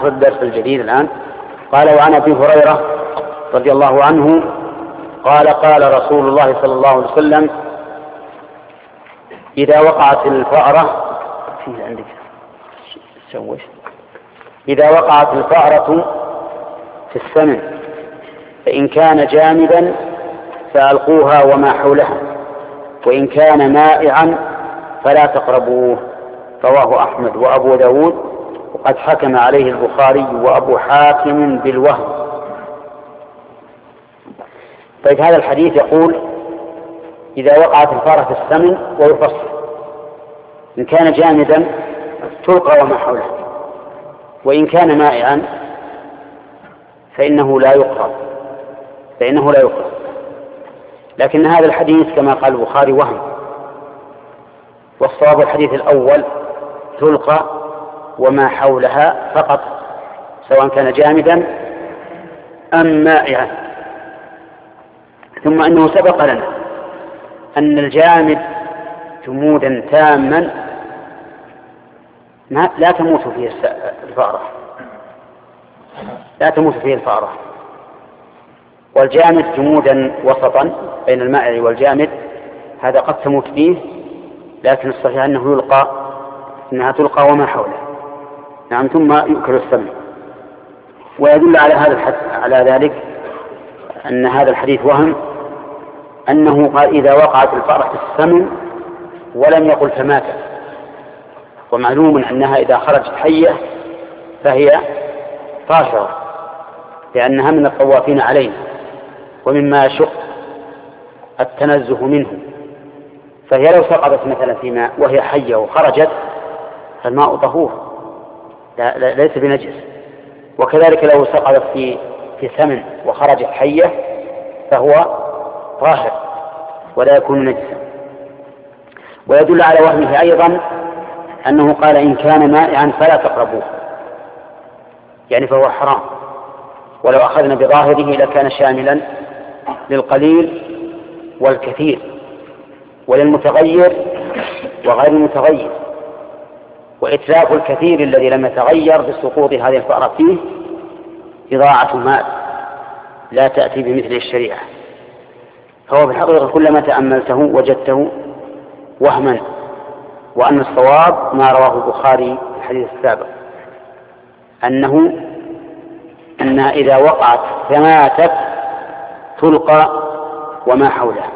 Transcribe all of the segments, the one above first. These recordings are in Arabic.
نأخذ الدرس الجديد الآن. قال: وعن أبي هريرة رضي الله عنه قال: قال رسول الله صلى الله عليه وسلم: إذا وقعت الفأرة في السمن فإن كان جامدا فألقوها وما حولها، وإن كان مائعا فلا تقربوه. رواه أحمد وأبو داود، وقد حكم عليه البخاري وأبو حاتم بالوهم. طيب، هذا الحديث يقول: إذا وقعت الفأرة في السمن، ويفصل: إن كان جامدا تلقى وما حوله، وإن كان مائعا فإنه لا يقرب. لكن هذا الحديث كما قال البخاري وهم، والصواب الحديث الأول: تلقى وما حولها فقط، سواء كان جامدا أم مائعا. ثم أنه سبق لنا أن الجامد جمودا تاما لا تموت فيه الفأرة، والجامد جمودا وسطا بين المائع والجامد، هذا قد تموت فيه، لكن الصحيح أنها تلقى وما حوله. نعم. ثم يؤكل السمن. ويدل على ذلك أن هذا الحديث وهم، أنه قال: إذا وقعت الفأرة في السمن، ولم يقل فماتت. ومعلوم أنها إذا خرجت حية فهي طاهرة، لأنها من الطوافين علينا، ومما يشق التنزه منه. فهي لو سقطت مثلا في ماء وهي حية وخرجت، فالماء طهور ليس بنجس. وكذلك لو سقطت في سمن وخرجت حية فهو طاهر ولا يكون نجسا. ويدل على وهمه أيضا أنه قال: إن كان مائعا فلا تقربوه، يعني فهو حرام. ولو أخذنا بظاهره لكان شاملا للقليل والكثير، وللمتغير وغير المتغير. وإتلاف الكثير الذي لم يتغير بسقوط هذه الفأرة فيه إضاعة مال لا تأتي بمثل الشريعة. فهو في الحقيقة كلما تأملته وجدته وهما، وأن الصواب ما رواه البخاري في الحديث السابق، أن إذا وقعت فماتت تلقى وما حولها،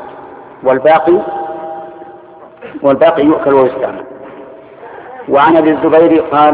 والباقي يؤكل ويستعمل. وعن ابن الزبير قال: